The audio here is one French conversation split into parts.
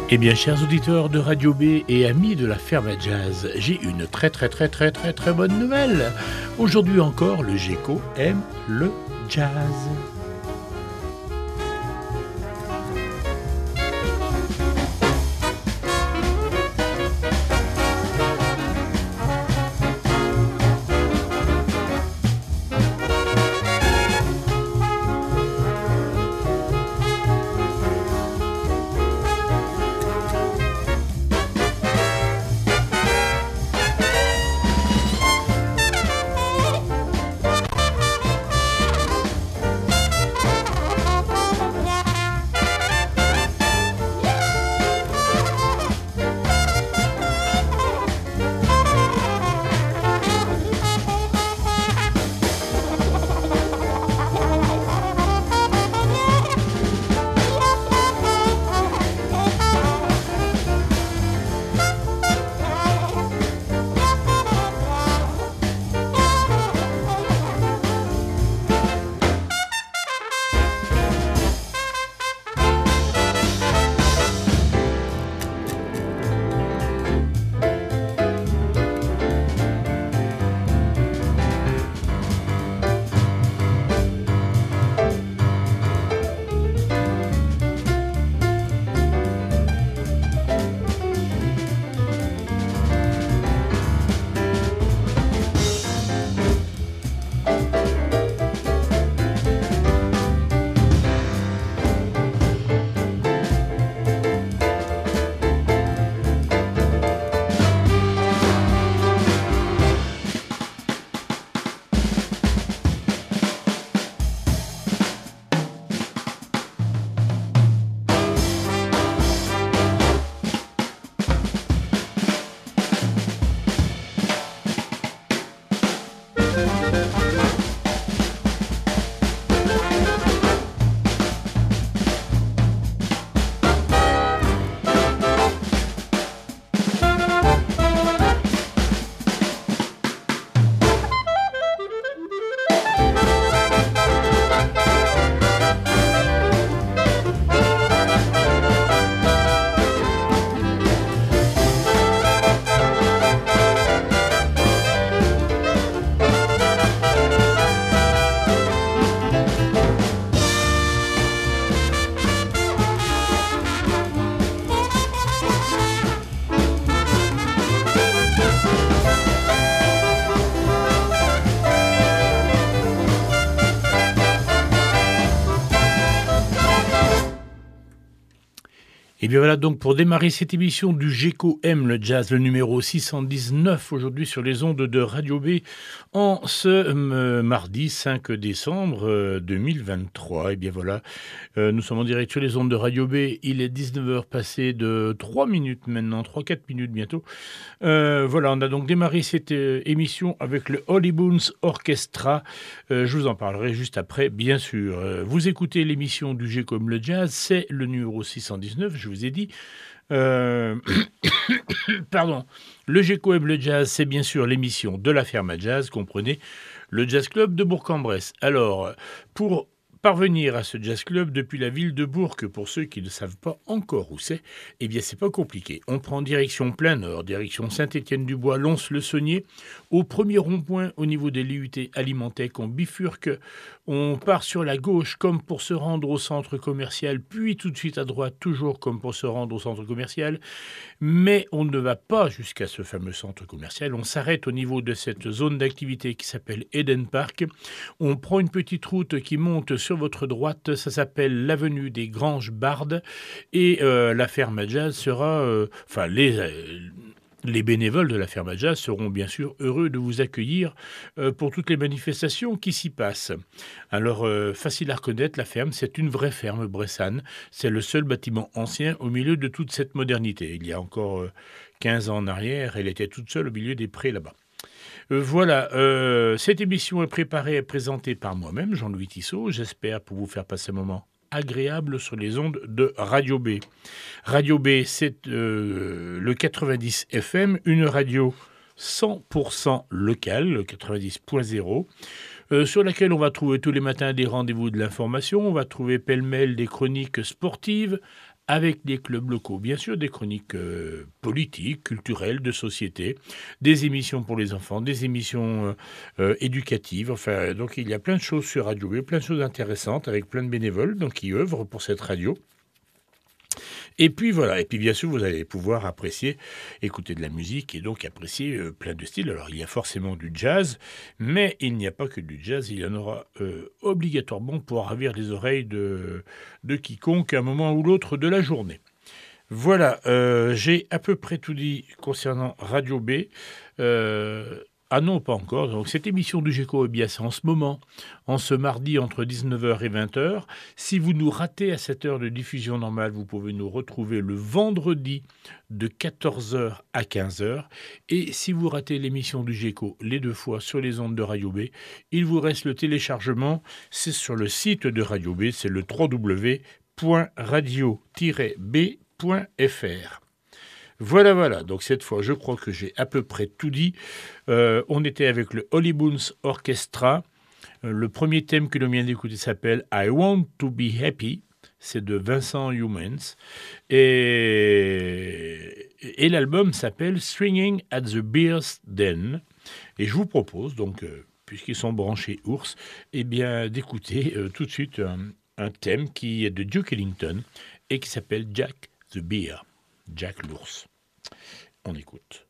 Eh bien, chers auditeurs de Radio B et amis de la ferme à jazz, j'ai une très bonne nouvelle. Aujourd'hui encore, le GECO aime le jazz. Et bien voilà donc pour démarrer cette émission du GECO aime le jazz, le numéro 619 aujourd'hui sur les ondes de Radio B en ce mardi 5 décembre 2023. Et bien voilà, nous sommes en direct sur les ondes de Radio B, il est 19h passé de 3 minutes maintenant, 3-4 minutes bientôt. Voilà, on a donc démarré cette émission avec le Holly Boons Orchestra. Je vous en parlerai juste après, bien sûr. Vous écoutez l'émission du GECO aime le jazz, c'est le numéro 619, je vous ai dit. Pardon. Le GECO aime le jazz, c'est bien sûr l'émission de la ferme à jazz, comprenez, le Jazz Club de Bourg-en-Bresse. Alors, pour parvenir à ce jazz club depuis la ville de Bourg, pour ceux qui ne savent pas encore où c'est, eh bien c'est pas compliqué. On prend direction plein nord, direction Saint-Étienne-du-Bois, Lons-le-Saunier. Au premier rond-point, au niveau des l'IUT Alimentec, on bifurque, on part sur la gauche comme pour se rendre au centre commercial, puis tout de suite à droite, toujours comme pour se rendre au centre commercial. Mais on ne va pas jusqu'à ce fameux centre commercial. On s'arrête au niveau de cette zone d'activité qui s'appelle Eden Park. On prend une petite route qui monte sur votre droite, ça s'appelle l'avenue des Granges Bardes, et la ferme à jazz sera, les bénévoles de la ferme à jazz seront bien sûr heureux de vous accueillir pour toutes les manifestations qui s'y passent. Alors, facile à reconnaître, la ferme, c'est une vraie ferme bressane. C'est le seul bâtiment ancien au milieu de toute cette modernité. Il y a encore 15 ans en arrière, elle était toute seule au milieu des prés là-bas. Voilà, cette émission est préparée et présentée par moi-même, Jean-Louis Tissot. J'espère pour vous faire passer un moment agréable sur les ondes de Radio B. Radio B, c'est le 90 FM, une radio 100% locale, le 90.0, sur laquelle on va trouver tous les matins des rendez-vous de l'information, on va trouver pêle-mêle des chroniques sportives, avec des clubs locaux, bien sûr des chroniques politiques, culturelles, de société, des émissions pour les enfants, des émissions éducatives. Enfin, donc il y a plein de choses sur Radio B, plein de choses intéressantes avec plein de bénévoles donc, qui œuvrent pour cette radio. Et puis voilà, et puis bien sûr vous allez pouvoir apprécier, écouter de la musique et donc apprécier plein de styles. Alors il y a forcément du jazz, mais il n'y a pas que du jazz, il y en aura obligatoirement pour ravir les oreilles de quiconque à un moment ou l'autre de la journée. Voilà, j'ai à peu près tout dit concernant Radio B. Ah non, pas encore. Donc, cette émission du GECO, eh bien, c'est en ce moment, en ce mardi entre 19h et 20h. Si vous nous ratez à cette heure de diffusion normale, vous pouvez nous retrouver le vendredi de 14h à 15h. Et si vous ratez l'émission du GECO les 2 fois sur les ondes de Radio B, il vous reste le téléchargement. C'est sur le site de Radio B, c'est le www.radio-b.fr. Voilà. Donc cette fois, je crois que j'ai à peu près tout dit. On était avec le Holly Boons Orchestra. Le premier thème que l'on vient d'écouter s'appelle « I Want to Be Happy ». C'est de Vincent Youmans. Et l'album s'appelle « Swinging at the Beer's Den ». Et je vous propose, donc, puisqu'ils sont branchés ours, eh bien, d'écouter tout de suite un thème qui est de Duke Ellington et qui s'appelle « Jack the Bear ». Jack l'ours. On écoute.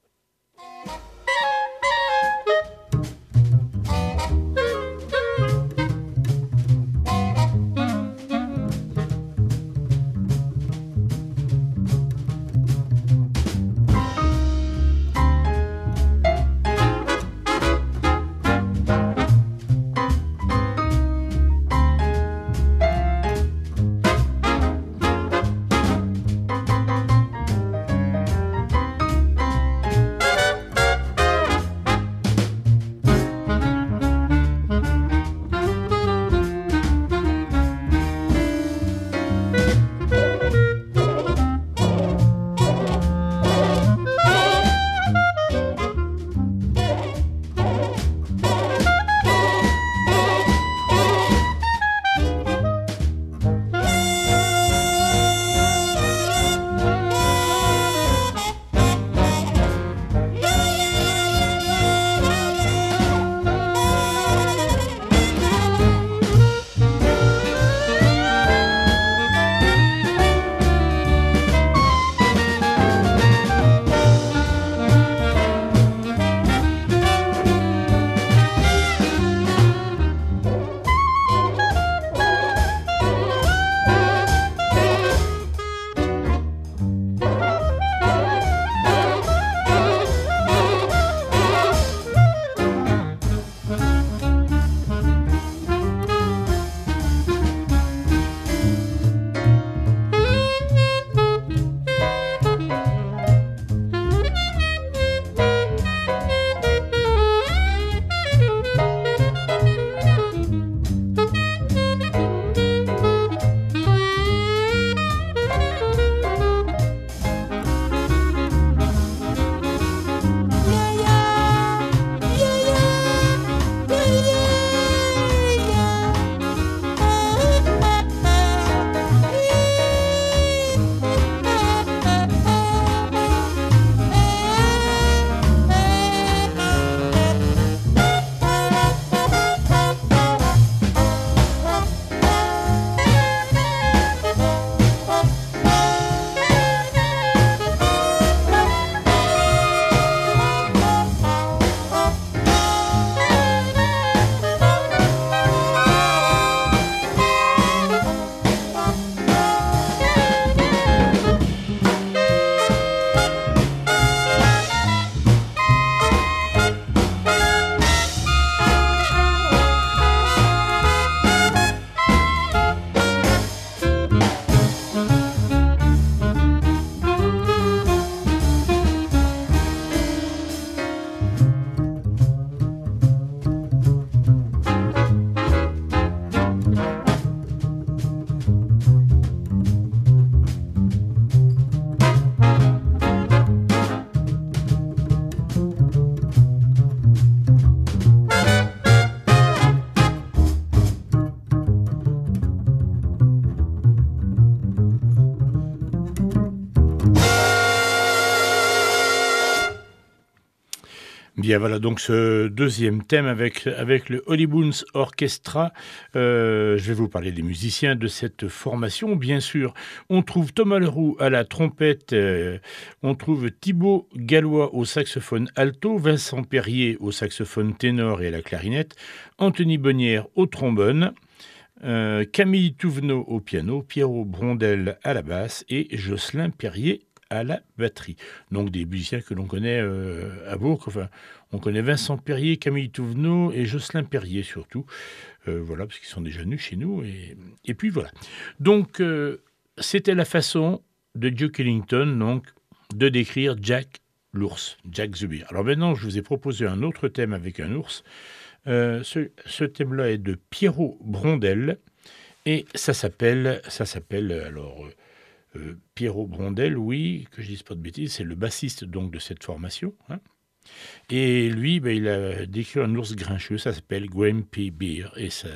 Bien voilà donc ce deuxième thème avec le Hollywood Orchestra. Je vais vous parler des musiciens de cette formation. Bien sûr, on trouve Thomas Leroux à la trompette, on trouve Thibaut Gallois au saxophone alto, Vincent Perrier au saxophone ténor et à la clarinette, Anthony Bonnière au trombone, Camille Touvenot au piano, Pierrot Brondel à la basse et Jocelyn Perrier à la batterie. Donc des musiciens que l'on connaît à Bourg. Enfin, on connaît Vincent Perrier, Camille Touvenot et Jocelyn Perrier surtout. Voilà, parce qu'ils sont déjà venus chez nous. Et puis voilà. Donc, c'était la façon de Duke Ellington donc, de décrire Jack l'ours, Jack the Bear. Alors maintenant, je vous ai proposé un autre thème avec un ours. Ce thème-là est de Pierrot Brondel. Et ça s'appelle alors... Pierrot Brondel, oui, que je dise pas de bêtises, c'est le bassiste donc de cette formation. Hein. Et lui, il a décrit un ours grincheux, ça s'appelle Grumpy Bear.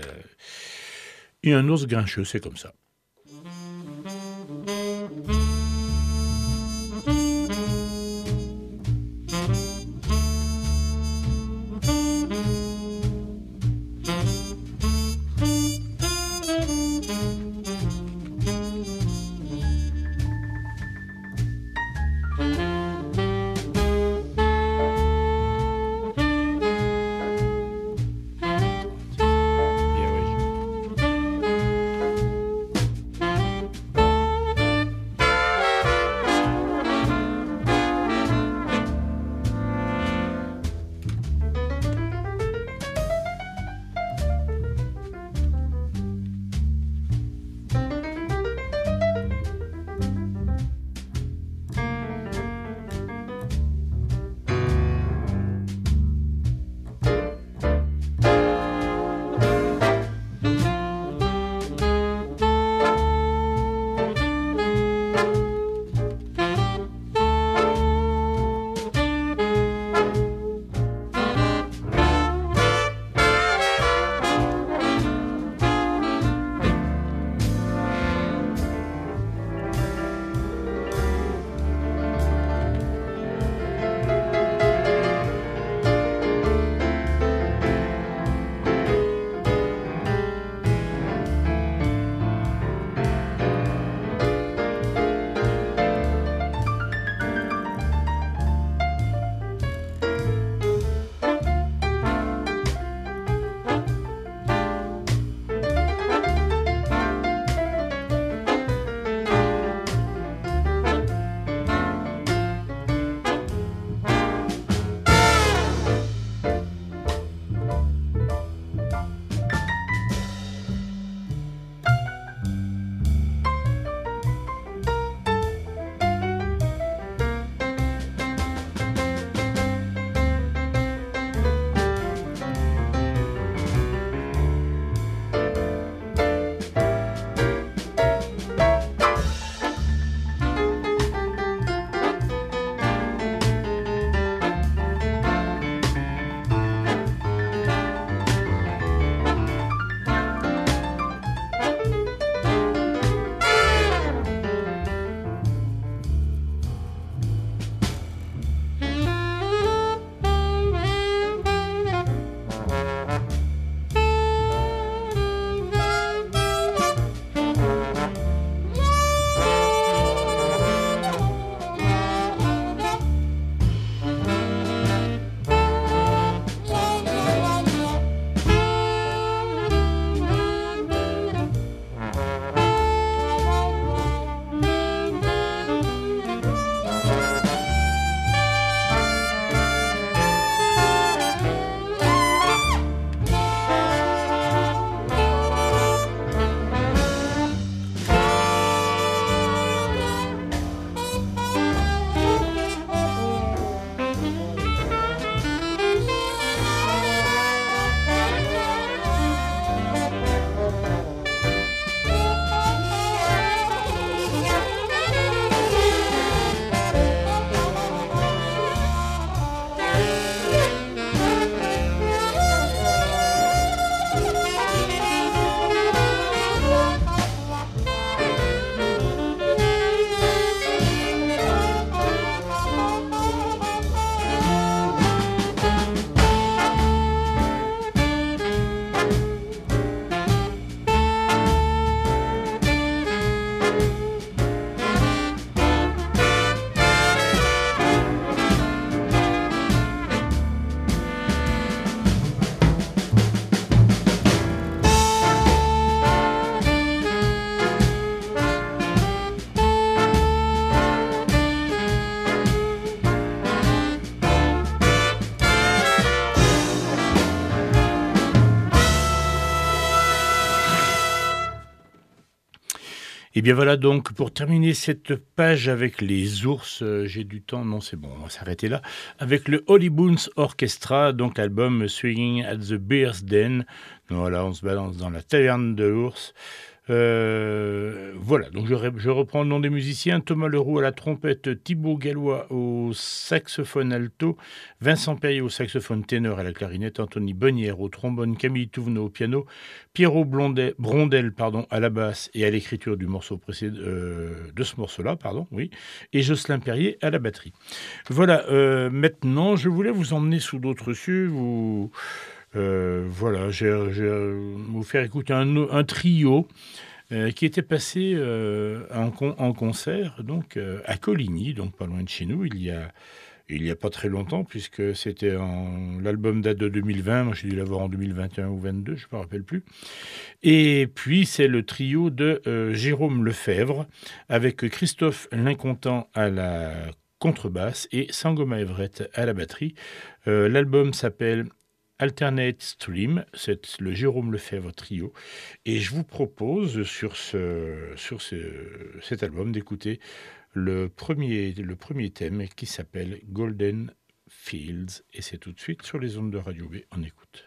Et un ours grincheux, c'est comme ça. Et bien voilà donc pour terminer cette page avec les ours, j'ai du temps, non c'est bon, on va s'arrêter là, avec le Holly Boons Orchestra, donc l'album Swinging at the Bear's Den. Voilà, on se balance dans la taverne de l'ours. Voilà, donc je reprends le nom des musiciens: Thomas Leroux à la trompette, Thibaut Gallois au saxophone alto, Vincent Perrier au saxophone ténor, à la clarinette, Anthony Bonnière au trombone, Camille Touvenot au piano, Pierrot Brondel à la basse et à l'écriture du morceau précédent, de ce morceau-là, oui, et Jocelyn Perrier à la batterie. Voilà, maintenant je voulais vous emmener sous d'autres cieux, voilà, vous faire écouter un trio qui était passé en concert donc à Coligny, donc pas loin de chez nous, il y a pas très longtemps, puisque l'album date de 2020, moi j'ai dû l'avoir en 2021 ou 22, je ne me rappelle plus. Et puis c'est le trio de Jérôme Lefebvre avec Christophe Lincontant à la contrebasse et Sangoma Everett à la batterie. L'album s'appelle Alternate Stream, c'est le Jérôme Lefebvre trio, et je vous propose sur cet album d'écouter le premier thème qui s'appelle Golden Fields, et c'est tout de suite sur les ondes de Radio B, on écoute.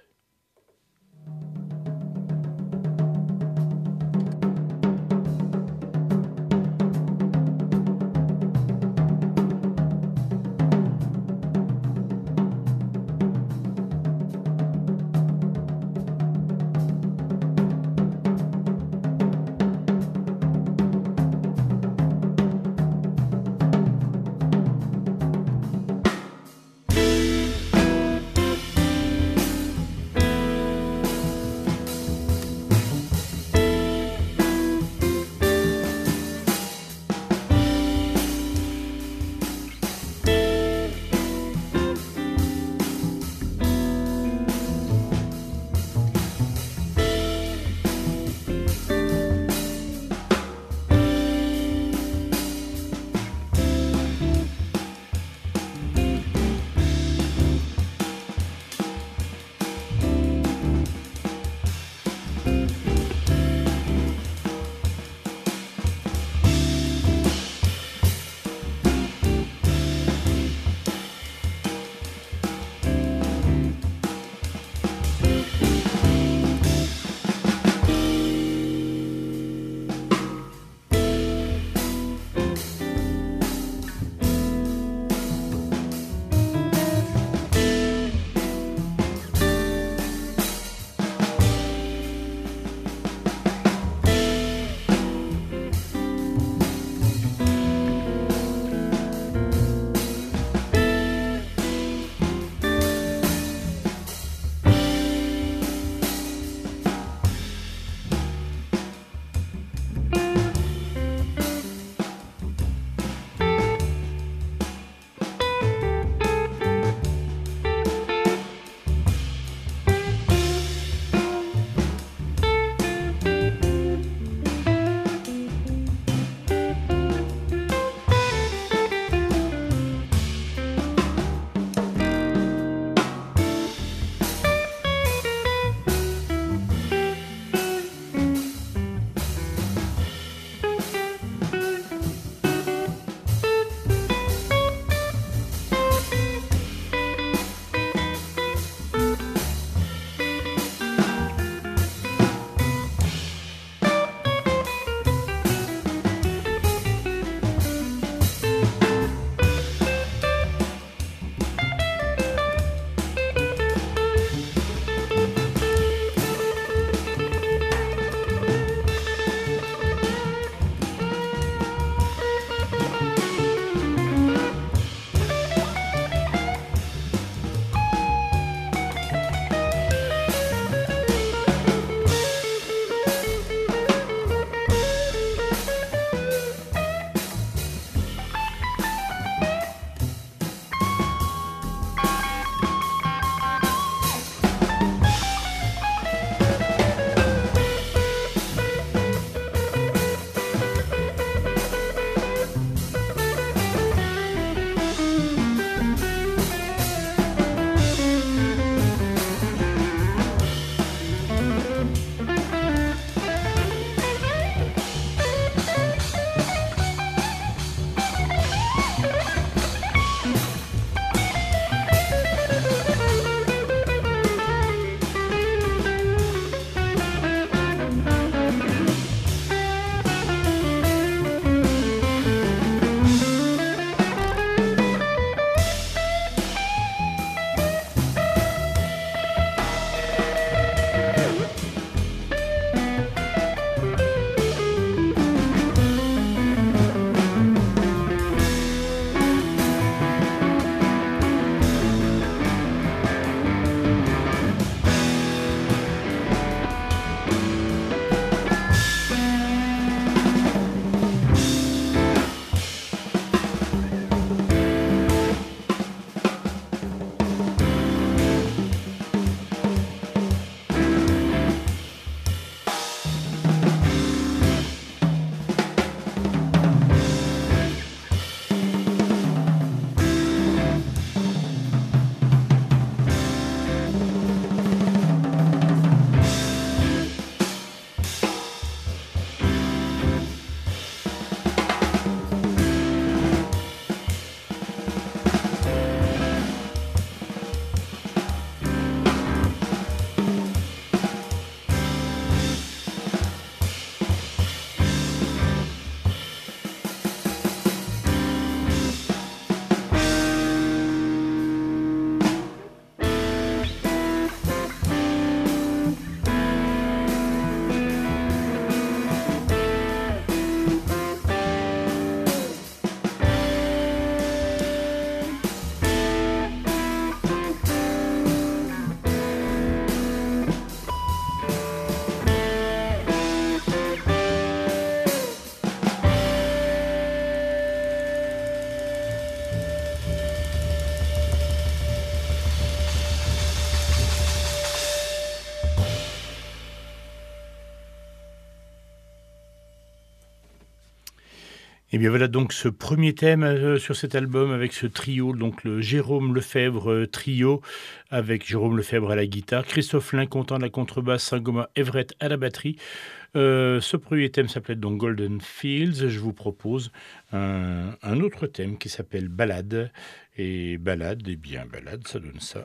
Et bien voilà donc ce premier thème sur cet album avec ce trio, donc le Jérôme Lefebvre trio, avec Jérôme Lefebvre à la guitare, Christophe Lincontant à la contrebasse, Saint-Gobain Everett à la batterie. Ce premier thème s'appelait donc Golden Fields. Je vous propose un autre thème qui s'appelle Ballade. Et Ballade, eh bien Ballade, ça donne ça.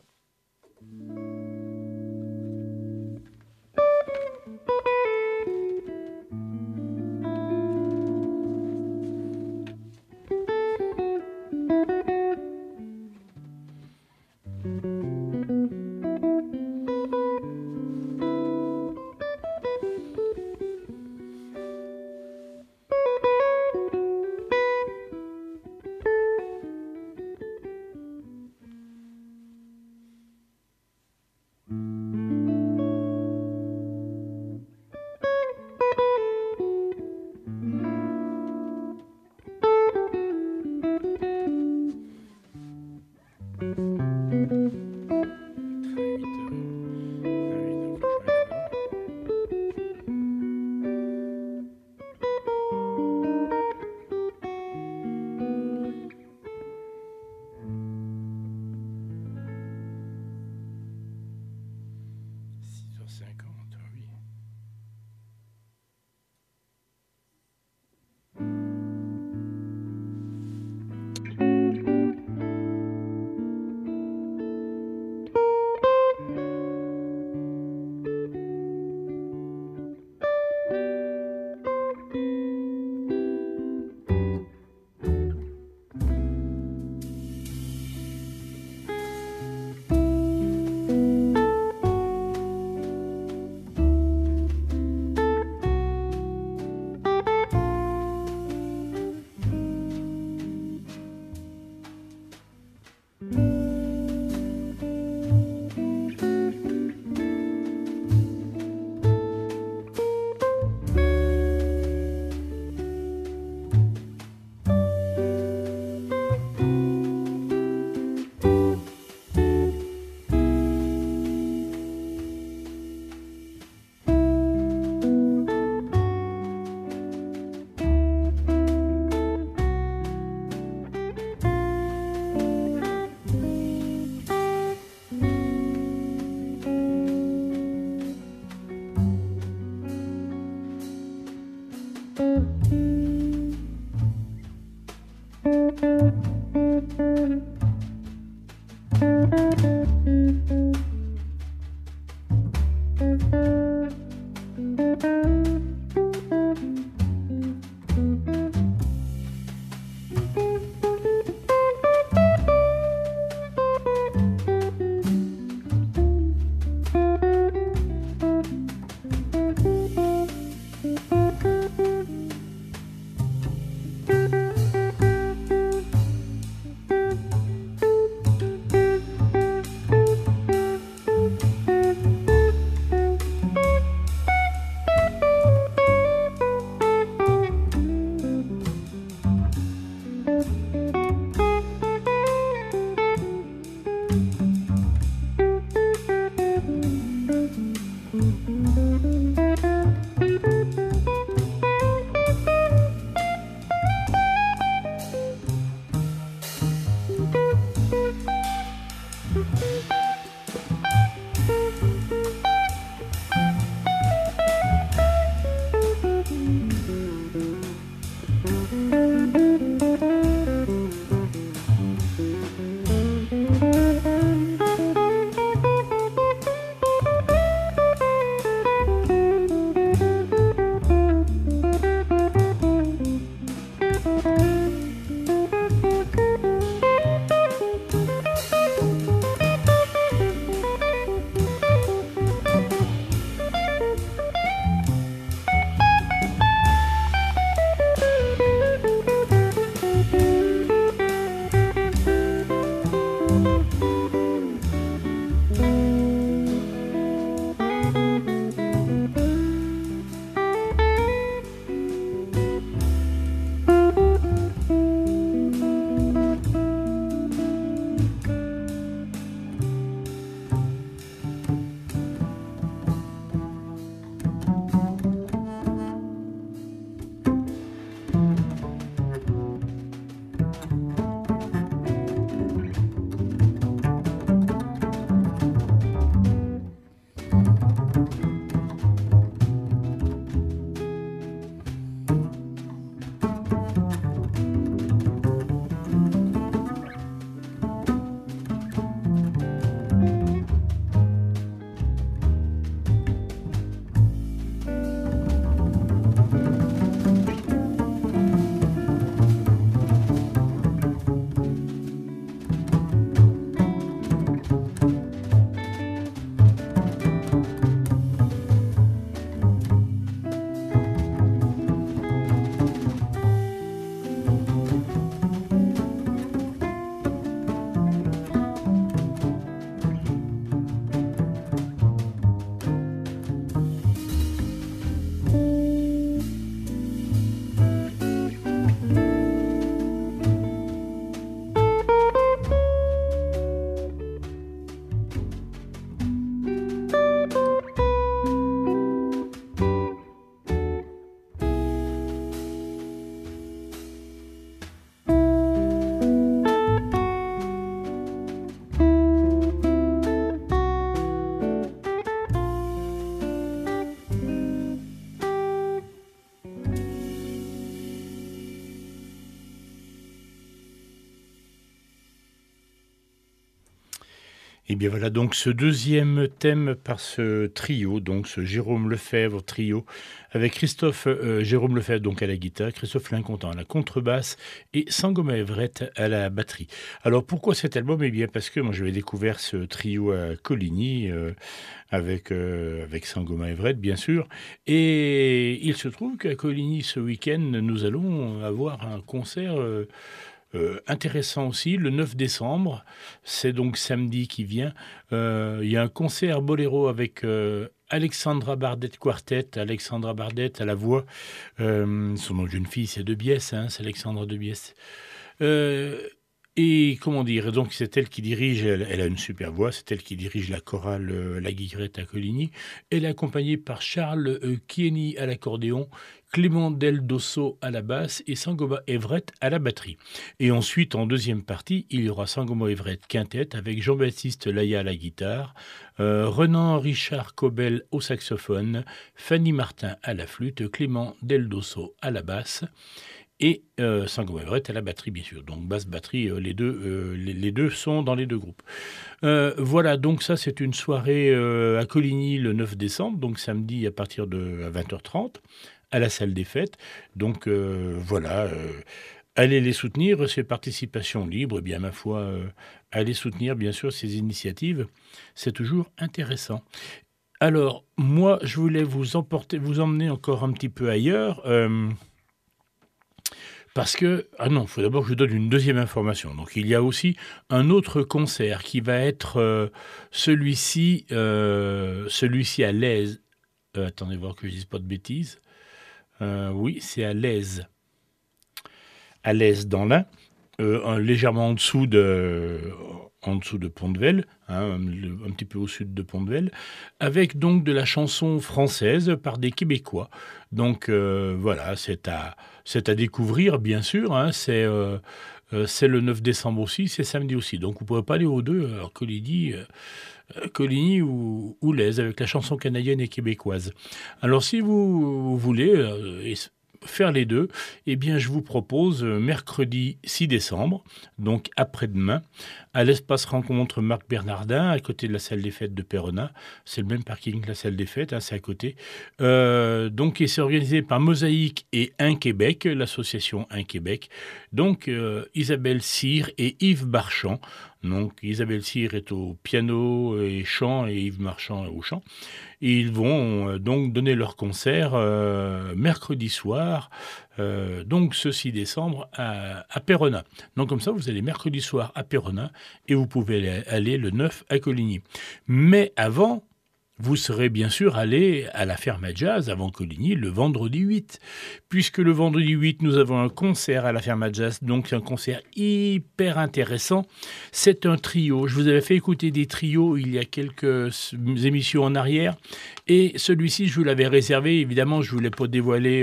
Et bien voilà donc ce deuxième thème par ce trio, donc ce Jérôme Lefebvre trio, avec Christophe Jérôme Lefebvre donc à la guitare, Christophe Lincontant à la contrebasse et Sangoma Everett à la batterie. Alors pourquoi cet album? Eh bien parce que moi j'avais découvert ce trio à Coligny avec Sangoma Everett bien sûr, et il se trouve qu'à Coligny ce week-end nous allons avoir un concert intéressant aussi, le 9 décembre, c'est donc samedi qui vient. Il y a un concert boléro avec Alexandra Bardet Quartet, Alexandra Bardet à la voix. Son nom de jeune fille, c'est De Biès, hein, c'est Alexandra De Biès. Euh, et comment dire, donc c'est elle qui dirige, elle a une super voix, c'est elle qui dirige la chorale La Guillerette à Coligny. Elle est accompagnée par Charles Kieny à l'accordéon, Clément Del Dosso à la basse et Sangoma Everett à la batterie. Et ensuite, en deuxième partie, il y aura Sangoma Everett quintette avec Jean-Baptiste Laya à la guitare, Renan Richard Cobel au saxophone, Fanny Martin à la flûte, Clément Del Dosso à la basse et Sangoma Everett à la batterie, bien sûr. Donc basse-batterie, les deux sont dans les deux groupes. Voilà, donc ça c'est une soirée à Coligny le 9 décembre, donc samedi à partir de à 20h30 à la salle des fêtes. Donc voilà, allez les soutenir, ces participations libres, eh bien ma foi, allez soutenir bien sûr ces initiatives, c'est toujours intéressant. Alors moi je voulais vous emmener encore un petit peu ailleurs. Parce que, ah non, il faut d'abord que je donne une deuxième information. Donc il y a aussi un autre concert qui va être celui-ci à l'Aise. Attendez voir que je ne dise pas de bêtises. Oui, c'est à l'Aise dans l'Ain, légèrement en dessous de Pont-de-Vel, hein, un petit peu au sud de Pont-de-Vel, avec donc de la chanson française par des Québécois. Donc voilà, c'est à découvrir, bien sûr. Hein, c'est le 9 décembre aussi, c'est samedi aussi. Donc vous ne pourrez pas aller aux deux, alors Coligny ou l'Aise, avec la chanson canadienne et québécoise. Alors si vous voulez faire les deux, eh bien je vous propose mercredi 6 décembre, donc après-demain, à l'espace rencontre Marc Bernardin, à côté de la salle des fêtes de Péronat. C'est le même parking que la salle des fêtes, hein, c'est à côté. Donc, et c'est organisé par Mosaïque et Un Québec, l'association Un Québec. Donc, Isabelle Cyr et Yves Marchand. Donc, Isabelle Cyr est au piano et chant, et Yves Marchand au chant. Et ils vont donc donner leur concert mercredi soir, donc ce 6 décembre, à Péronat. Donc comme ça, vous allez mercredi soir à Péronat et vous pouvez aller le 9 à Coligny. Mais avant, vous serez bien sûr allé à la ferme à jazz avant Coligny le vendredi 8. Puisque le vendredi 8, nous avons un concert à la ferme à jazz, donc un concert hyper intéressant. C'est un trio. Je vous avais fait écouter des trios il y a quelques émissions en arrière. Et celui-ci, je vous l'avais réservé. Évidemment, je ne voulais pas dévoiler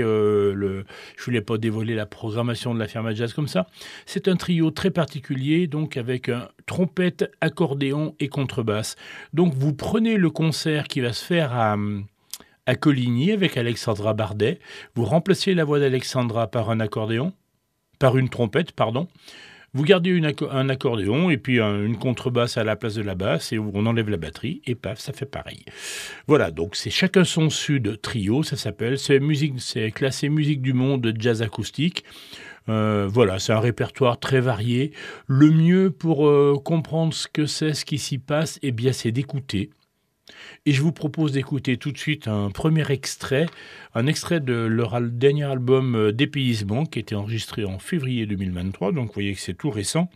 la programmation de la ferme à jazz comme ça. C'est un trio très particulier, donc avec un trompette, accordéon et contrebasse. Donc vous prenez le concert qui va se faire à Coligny avec Alexandra Bardet. Vous remplacez la voix d'Alexandra par une trompette, pardon. Vous gardez un accordéon et puis une contrebasse à la place de la basse et on enlève la batterie et paf, ça fait pareil. Voilà, donc c'est Chacun son sud trio, ça s'appelle. C'est classé musique du monde jazz acoustique. Voilà, c'est un répertoire très varié. Le mieux pour comprendre ce que c'est, ce qui s'y passe, eh bien, c'est d'écouter. Et je vous propose d'écouter tout de suite un extrait de leur dernier album Dépaysement, qui a été enregistré en février 2023, donc vous voyez que c'est tout récent.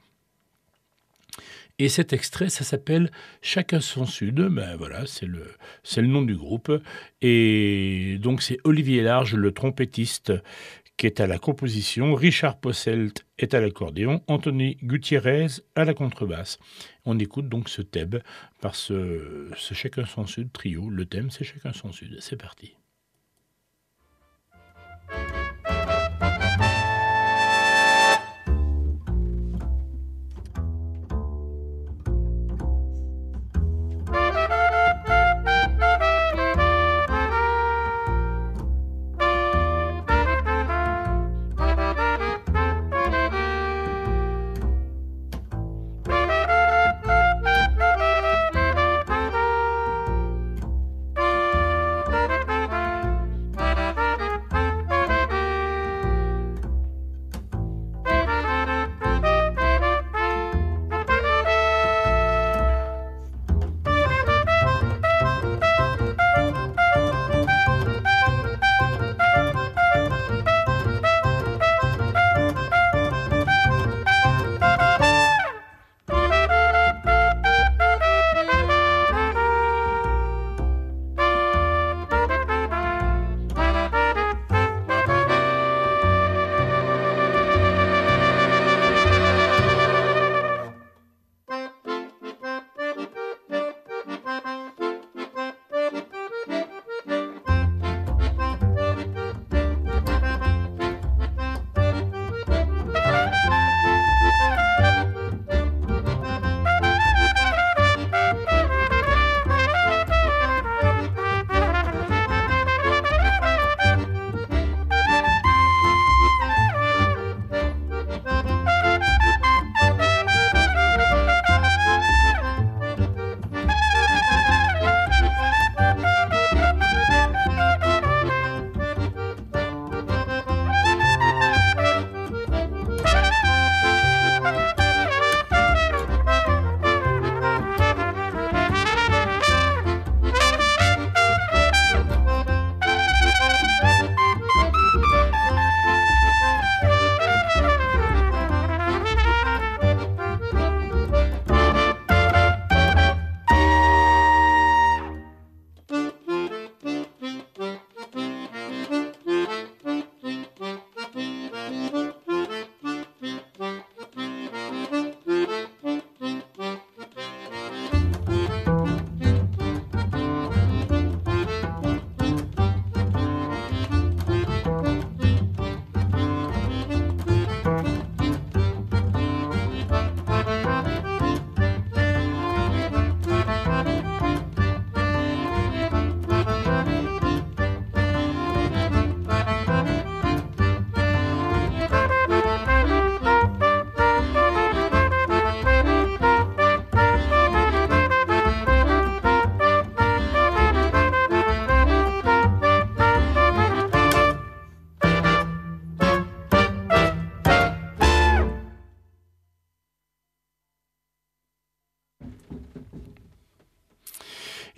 Et cet extrait, ça s'appelle Chacun son sud. Ben voilà, c'est le nom du groupe. Et donc c'est Olivier Large, le trompettiste, qui est à la composition, Richard Posselt est à l'accordéon, Anthony Gutiérrez à la contrebasse. On écoute donc ce thème par ce Chacun son sud trio. Le thème, c'est Chacun son sud. C'est parti.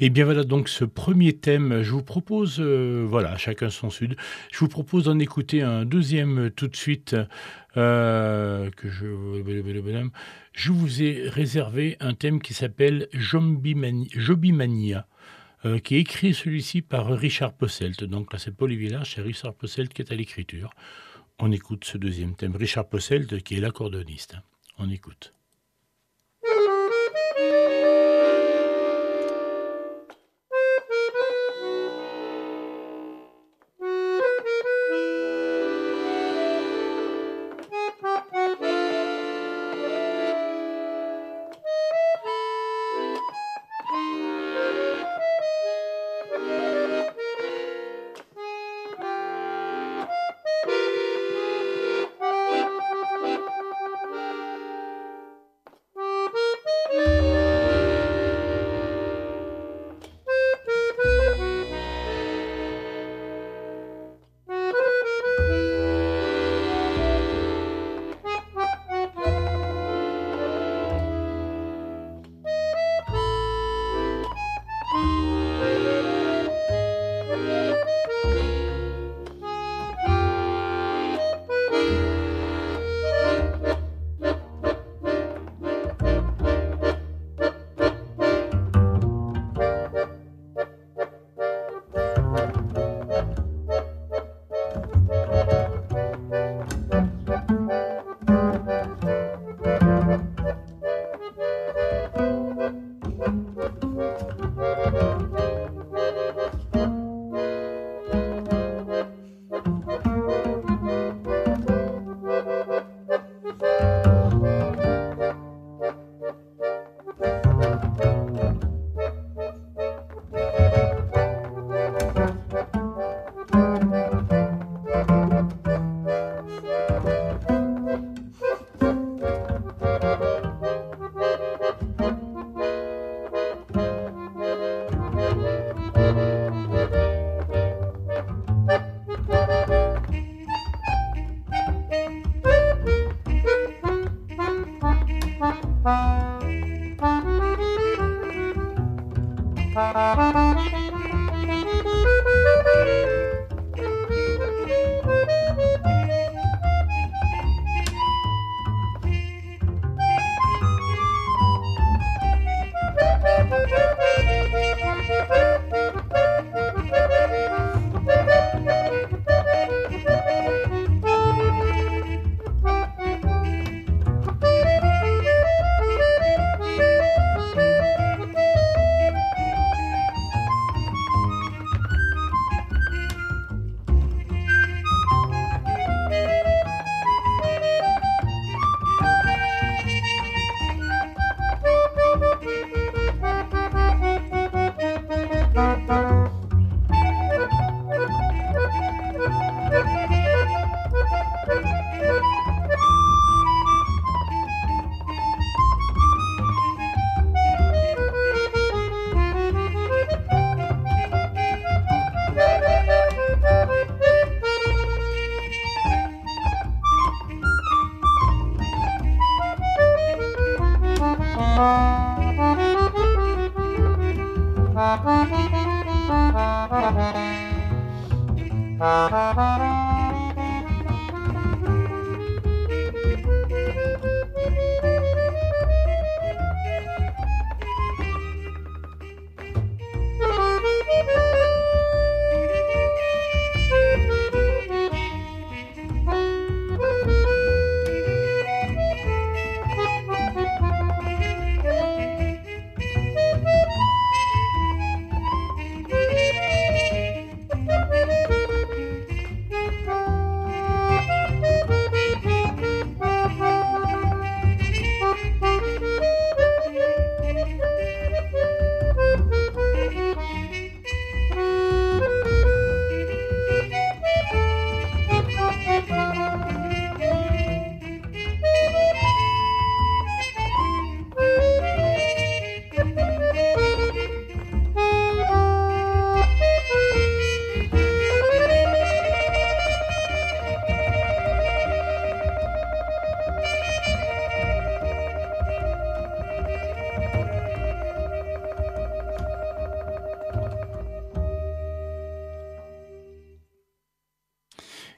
Et bien voilà donc ce premier thème. Je vous propose, voilà, chacun son sud. Je vous propose d'en écouter un deuxième tout de suite, que je vous ai réservé un thème qui s'appelle Jobimania, qui est écrit celui-ci par Richard Posselt. Donc là, c'est Paul Villard, c'est Richard Posselt qui est à l'écriture. On écoute ce deuxième thème. Richard Posselt qui est l'accordéoniste. On écoute.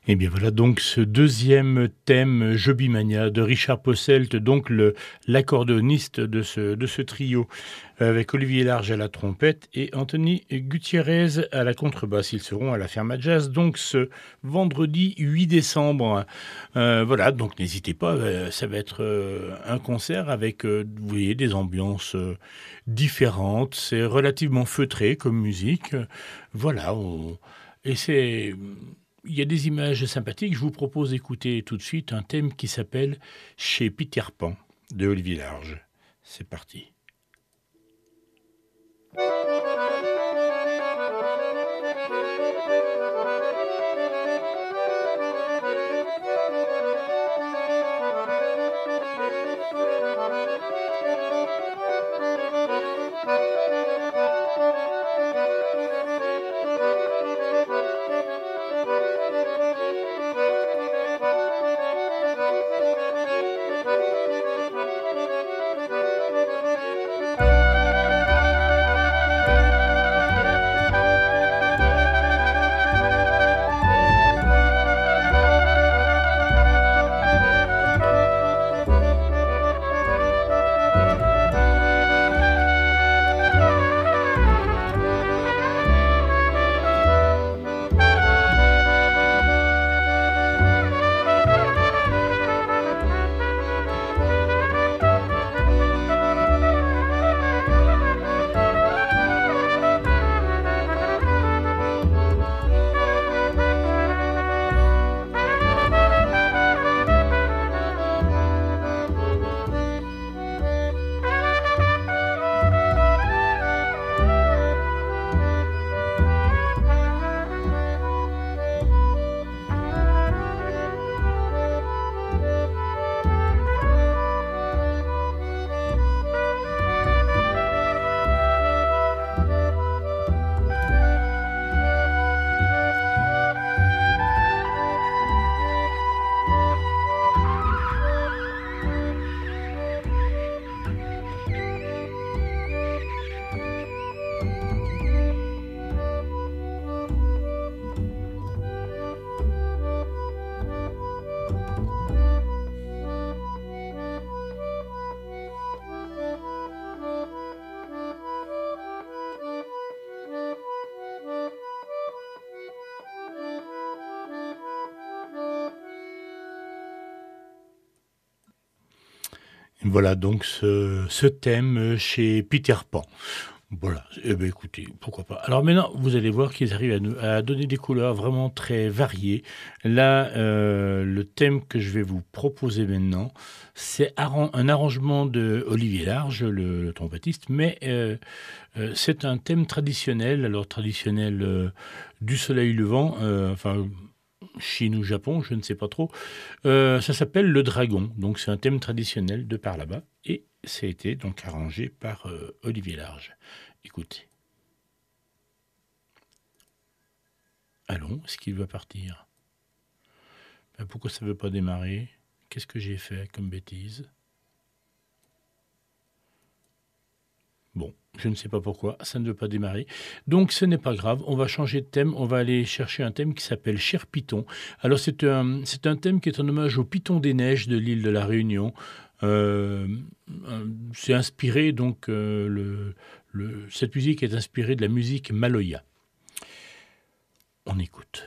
Et bien voilà donc ce deuxième thème Jobimania de Richard Posselt, donc l'accordéoniste de ce trio, avec Olivier Large à la trompette et Anthony Gutiérrez à la contrebasse. Ils seront à la Ferma Jazz donc ce vendredi 8 décembre. Voilà, donc n'hésitez pas, ça va être un concert avec vous voyez, des ambiances différentes. C'est relativement feutré comme musique. Voilà, et c'est... Il y a des images sympathiques. Je vous propose d'écouter tout de suite un thème qui s'appelle Chez Peter Pan de Olivier Large. C'est parti. Voilà donc ce thème chez Peter Pan. Voilà, eh bien écoutez, pourquoi pas. Alors maintenant, vous allez voir qu'ils arrivent à donner des couleurs vraiment très variées. Là, le thème que je vais vous proposer maintenant, c'est un arrangement de Olivier Large, le trompettiste, mais c'est un thème traditionnel, alors traditionnel du soleil levant, enfin... Chine ou Japon, je ne sais pas trop. Ça s'appelle Le Dragon, donc c'est un thème traditionnel de par là-bas, et ça a été donc arrangé par Olivier Large. Écoutez. Allons, est-ce qu'il va partir ? Ben, pourquoi ça ne veut pas démarrer ? Qu'est-ce que j'ai fait comme bêtise ? Bon, je ne sais pas pourquoi, ça ne veut pas démarrer. Donc ce n'est pas grave, on va changer de thème, on va aller chercher un thème qui s'appelle Cher Python. Alors c'est un thème qui est un hommage au Python des neiges de l'île de la Réunion. C'est inspiré, donc cette musique est inspirée de la musique maloya. On écoute.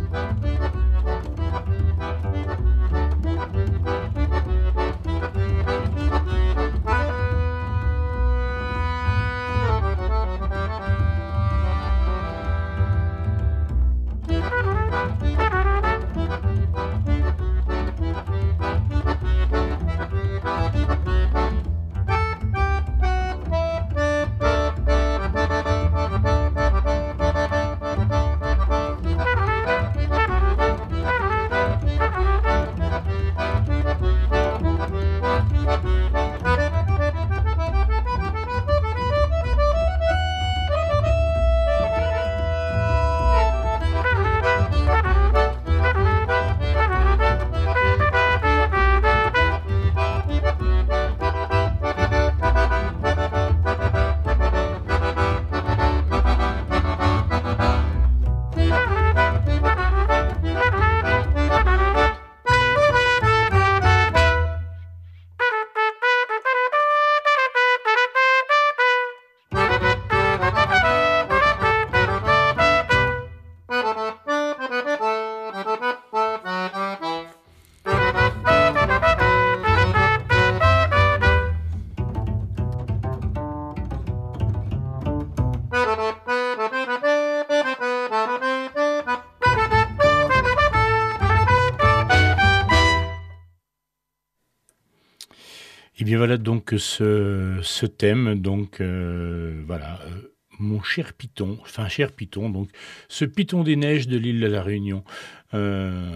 Et bien voilà donc ce thème, donc voilà, mon cher Python, enfin cher Python, donc ce Python des neiges de l'île de la Réunion, euh,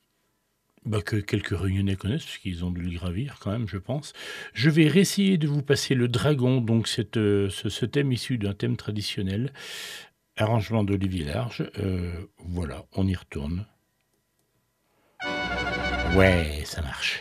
que quelques Réunionnais connaissent, puisqu'ils ont dû le gravir quand même, je pense. Je vais réessayer de vous passer le dragon, donc ce thème issu d'un thème traditionnel, arrangement d'Olivier Large. Voilà, on y retourne. Ouais, ça marche.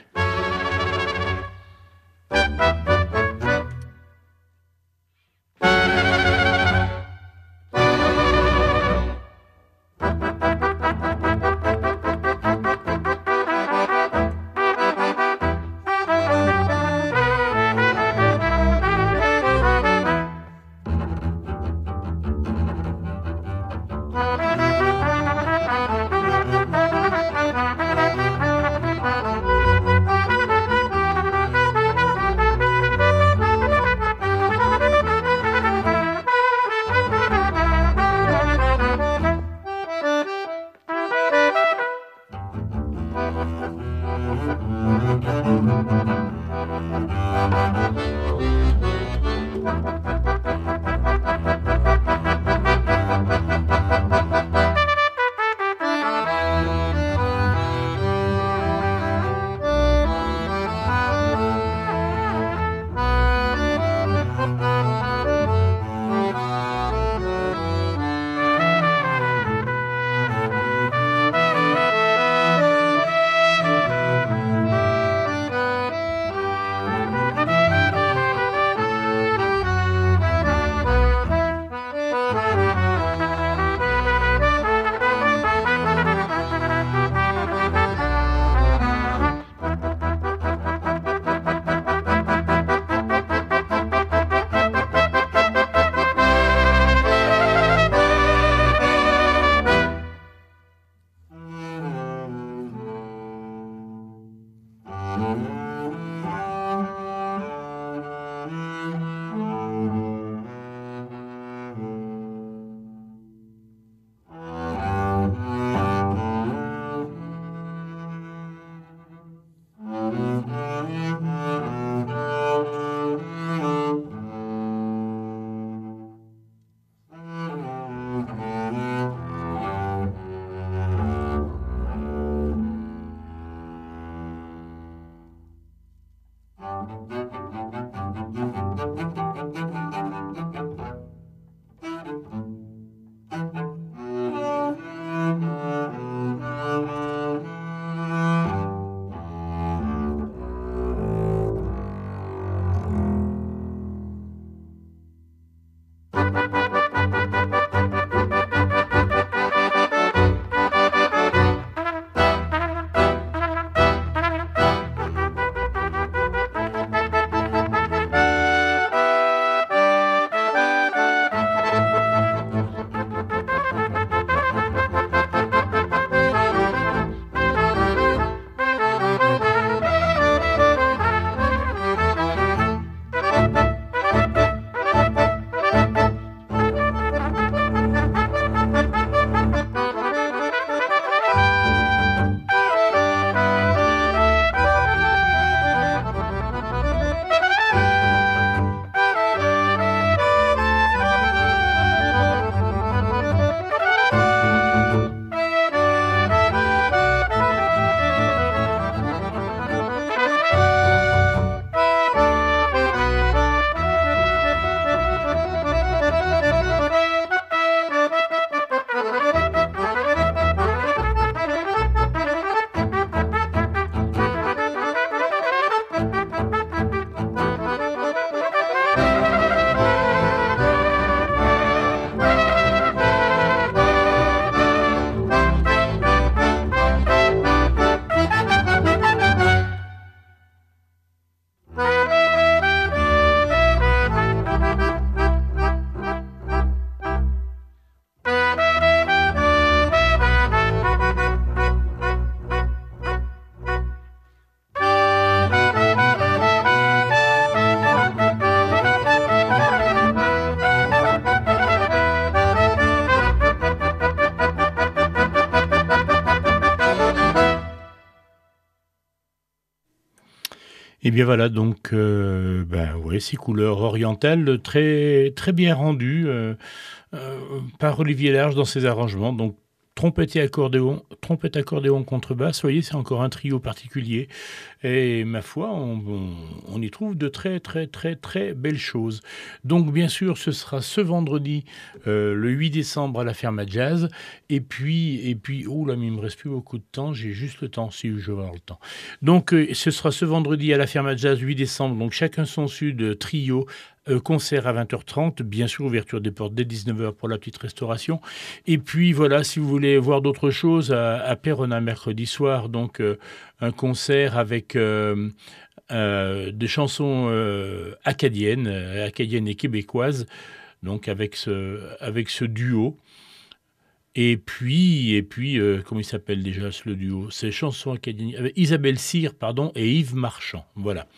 Et bien voilà, donc, ouais, ces couleurs orientales très, très bien rendues par Olivier Large dans ses arrangements. Donc, trompette, accordéon, contrebasse, vous voyez, c'est encore un trio particulier. Et ma foi, on y trouve de très, très, très, très belles choses. Donc, bien sûr, ce sera ce vendredi, le 8 décembre, à la Ferme à Jazz. Oh là, mais il me reste plus beaucoup de temps. J'ai juste le temps, si je vais avoir le temps. Donc, ce sera ce vendredi à la Ferme à Jazz, 8 décembre. Donc, chacun son sud, trio. Concert à 20h30, bien sûr, ouverture des portes dès 19h pour la petite restauration. Et puis voilà, si vous voulez voir d'autres choses, à Péronne, mercredi soir, donc un concert avec des chansons acadiennes et québécoises, donc avec ce duo. Et puis comment il s'appelle déjà le duo? C'est chansons acadiennes, avec Isabelle Cyr, pardon, et Yves Marchand. Voilà.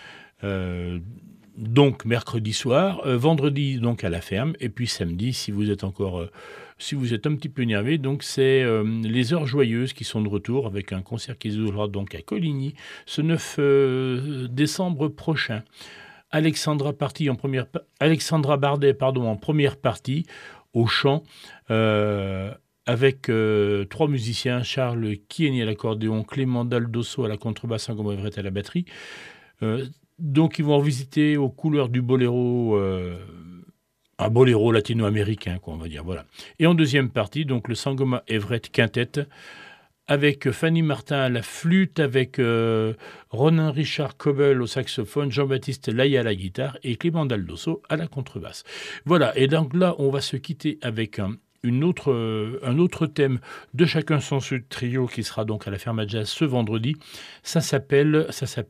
Donc mercredi soir, vendredi donc à la ferme, et puis samedi, si vous êtes un petit peu énervé, donc c'est les Heures Joyeuses qui sont de retour avec un concert qui se déroulera donc à Coligny ce 9 décembre prochain. Alexandra Bardet en première partie au chant. Avec trois musiciens, Charles Kieni à l'accordéon, Clément Daldosso à la contrebasse, Saint-Gobain Everett à la batterie. Donc, ils vont revisiter aux couleurs du boléro, un boléro latino-américain, quoi, on va dire. Voilà. Et en deuxième partie, donc le Sangoma Everett Quintet, avec Fanny Martin à la flûte, avec Ronan Richard Cobel au saxophone, Jean-Baptiste Laya à la guitare et Clément Daldosso à la contrebasse. Voilà. Et donc là, on va se quitter avec un autre thème de chacun son sud trio qui sera donc à la Ferme à Jazz ce vendredi. Ça s'appelle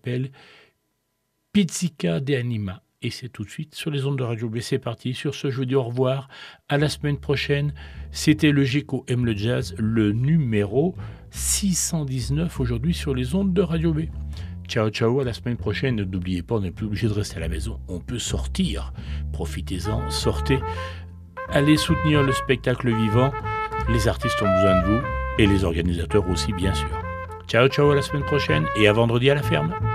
Pizzica de Anima. Et c'est tout de suite sur les ondes de Radio B. C'est parti. Sur ce, je vous dis au revoir. À la semaine prochaine. C'était le GECO aime le jazz, le numéro 619 aujourd'hui sur les ondes de Radio B. Ciao, ciao, à la semaine prochaine. N'oubliez pas, on n'est plus obligé de rester à la maison. On peut sortir. Profitez-en, sortez. Allez soutenir le spectacle vivant. Les artistes ont besoin de vous. Et les organisateurs aussi, bien sûr. Ciao, ciao, à la semaine prochaine. Et à vendredi à la ferme.